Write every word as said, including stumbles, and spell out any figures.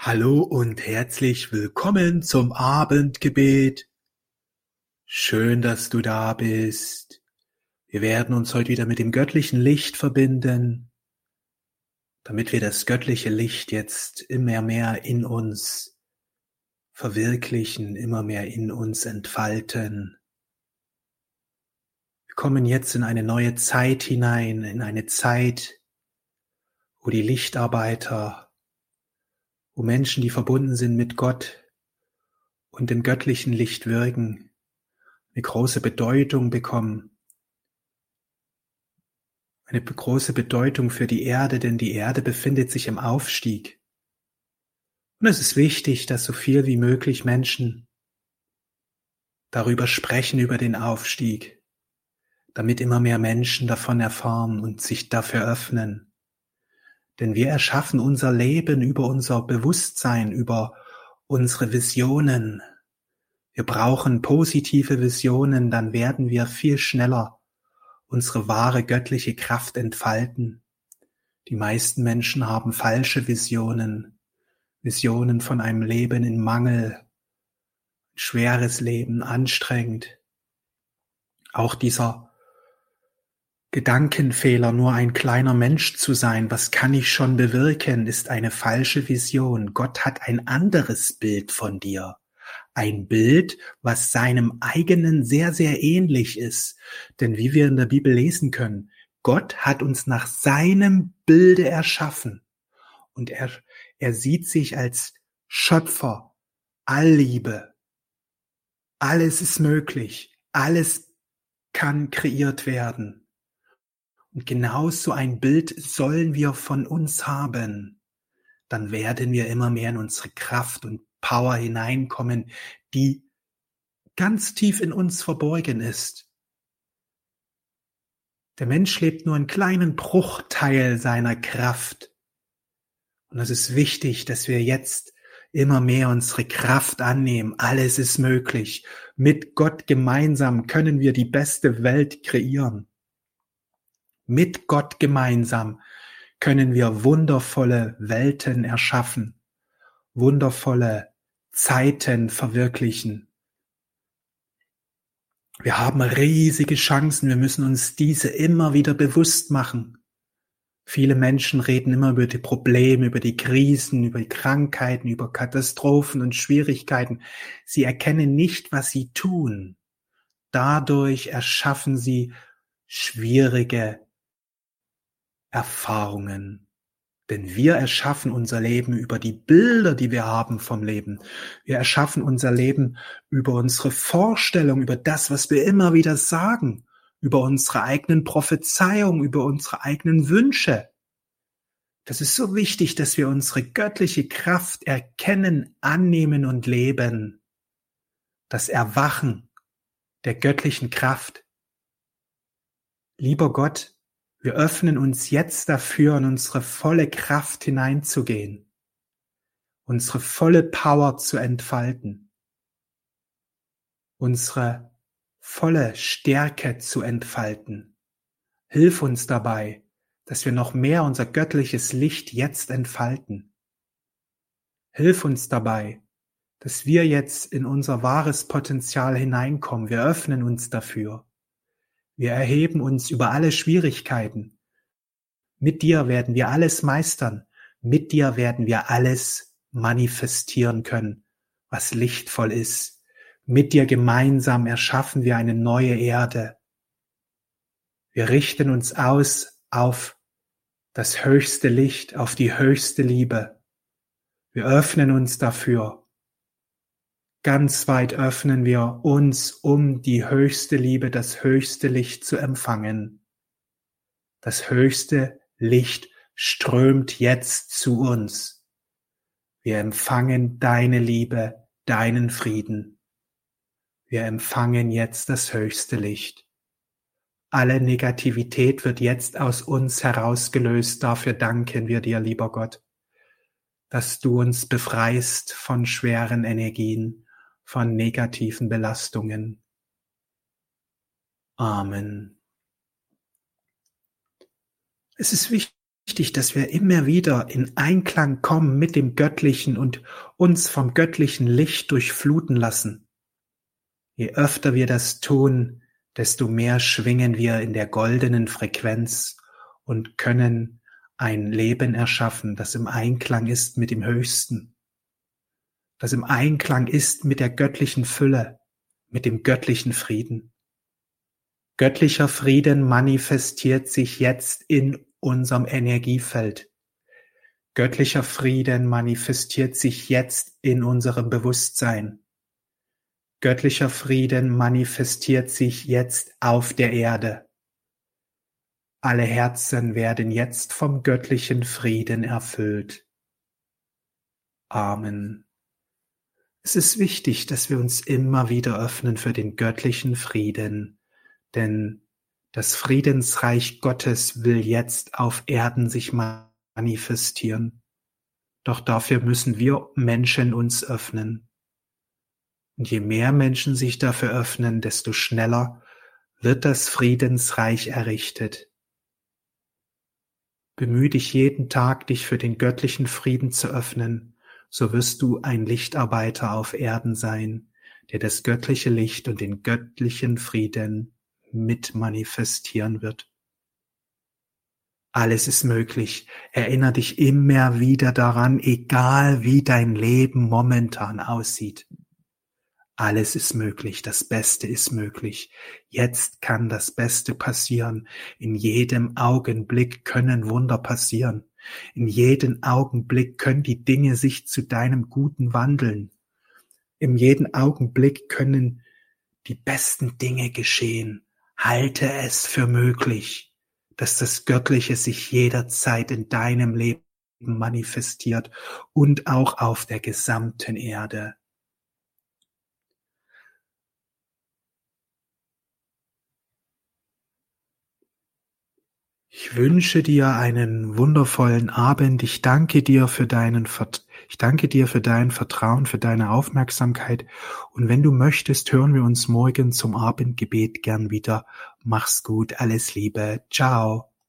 Hallo und herzlich willkommen zum Abendgebet. Schön, dass du da bist. Wir werden uns heute wieder mit dem göttlichen Licht verbinden, damit wir das göttliche Licht jetzt immer mehr in uns verwirklichen, immer mehr in uns entfalten. Wir kommen jetzt in eine neue Zeit hinein, in eine Zeit, wo die Lichtarbeiter, wo Menschen, die verbunden sind mit Gott und dem göttlichen Licht wirken, eine große Bedeutung bekommen. Eine große Bedeutung für die Erde, denn die Erde befindet sich im Aufstieg. Und es ist wichtig, dass so viel wie möglich Menschen darüber sprechen, über den Aufstieg, damit immer mehr Menschen davon erfahren und sich dafür öffnen. Denn wir erschaffen unser Leben über unser Bewusstsein, über unsere Visionen. Wir brauchen positive Visionen, dann werden wir viel schneller unsere wahre göttliche Kraft entfalten. Die meisten Menschen haben falsche Visionen, Visionen von einem Leben in Mangel, schweres Leben, anstrengend. Auch dieser Gedankenfehler, nur ein kleiner Mensch zu sein, was kann ich schon bewirken, ist eine falsche Vision. Gott hat ein anderes Bild von dir. Ein Bild, was seinem eigenen sehr, sehr ähnlich ist. Denn wie wir in der Bibel lesen können, Gott hat uns nach seinem Bilde erschaffen. Und er, er sieht sich als Schöpfer, Allliebe. Alles ist möglich. Alles kann kreiert werden. Und genau so ein Bild sollen wir von uns haben. Dann werden wir immer mehr in unsere Kraft und Power hineinkommen, die ganz tief in uns verborgen ist. Der Mensch lebt nur einen kleinen Bruchteil seiner Kraft. Und es ist wichtig, dass wir jetzt immer mehr unsere Kraft annehmen. Alles ist möglich. Mit Gott gemeinsam können wir die beste Welt kreieren. Mit Gott gemeinsam können wir wundervolle Welten erschaffen, wundervolle Zeiten verwirklichen. Wir haben riesige Chancen, wir müssen uns diese immer wieder bewusst machen. Viele Menschen reden immer über die Probleme, über die Krisen, über die Krankheiten, über Katastrophen und Schwierigkeiten. Sie erkennen nicht, was sie tun. Dadurch erschaffen sie schwierige Erfahrungen. Denn wir erschaffen unser Leben über die Bilder, die wir haben vom Leben. Wir erschaffen unser Leben über unsere Vorstellung, über das, was wir immer wieder sagen, über unsere eigenen Prophezeiungen, über unsere eigenen Wünsche. Das ist so wichtig, dass wir unsere göttliche Kraft erkennen, annehmen und leben. Das Erwachen der göttlichen Kraft. Lieber Gott, wir öffnen uns jetzt dafür, in unsere volle Kraft hineinzugehen, unsere volle Power zu entfalten, unsere volle Stärke zu entfalten. Hilf uns dabei, dass wir noch mehr unser göttliches Licht jetzt entfalten. Hilf uns dabei, dass wir jetzt in unser wahres Potenzial hineinkommen. Wir öffnen uns dafür. Wir erheben uns über alle Schwierigkeiten. Mit dir werden wir alles meistern. Mit dir werden wir alles manifestieren können, was lichtvoll ist. Mit dir gemeinsam erschaffen wir eine neue Erde. Wir richten uns aus auf das höchste Licht, auf die höchste Liebe. Wir öffnen uns dafür. Ganz weit öffnen wir uns, um die höchste Liebe, das höchste Licht zu empfangen. Das höchste Licht strömt jetzt zu uns. Wir empfangen deine Liebe, deinen Frieden. Wir empfangen jetzt das höchste Licht. Alle Negativität wird jetzt aus uns herausgelöst. Dafür danken wir dir, lieber Gott, dass du uns befreist von schweren Energien, von negativen Belastungen. Amen. Es ist wichtig, wichtig, dass wir immer wieder in Einklang kommen mit dem Göttlichen und uns vom göttlichen Licht durchfluten lassen. Je öfter wir das tun, desto mehr schwingen wir in der goldenen Frequenz und können ein Leben erschaffen, das im Einklang ist mit dem Höchsten, das im Einklang ist mit der göttlichen Fülle, mit dem göttlichen Frieden. Göttlicher Frieden manifestiert sich jetzt in unserem Energiefeld. Göttlicher Frieden manifestiert sich jetzt in unserem Bewusstsein. Göttlicher Frieden manifestiert sich jetzt auf der Erde. Alle Herzen werden jetzt vom göttlichen Frieden erfüllt. Amen. Es ist wichtig, dass wir uns immer wieder öffnen für den göttlichen Frieden, denn das Friedensreich Gottes will jetzt auf Erden sich manifestieren. Doch dafür müssen wir Menschen uns öffnen. Und je mehr Menschen sich dafür öffnen, desto schneller wird das Friedensreich errichtet. Bemühe dich jeden Tag, dich für den göttlichen Frieden zu öffnen, so wirst du ein Lichtarbeiter auf Erden sein, der das göttliche Licht und den göttlichen Frieden mit manifestieren wird. Alles ist möglich. Erinnere dich immer wieder daran, egal wie dein Leben momentan aussieht. Alles ist möglich, das Beste ist möglich. Jetzt kann das Beste passieren. In jedem Augenblick können Wunder passieren. In jedem Augenblick können die Dinge sich zu deinem Guten wandeln. In jedem Augenblick können die besten Dinge geschehen. Halte es für möglich, dass das Göttliche sich jederzeit in deinem Leben manifestiert und auch auf der gesamten Erde. Ich wünsche dir einen wundervollen Abend. Ich danke dir für deinen Vert- ich danke dir für dein Vertrauen, für deine Aufmerksamkeit. Und wenn du möchtest, hören wir uns morgen zum Abendgebet gern wieder. Mach's gut, alles Liebe. Ciao.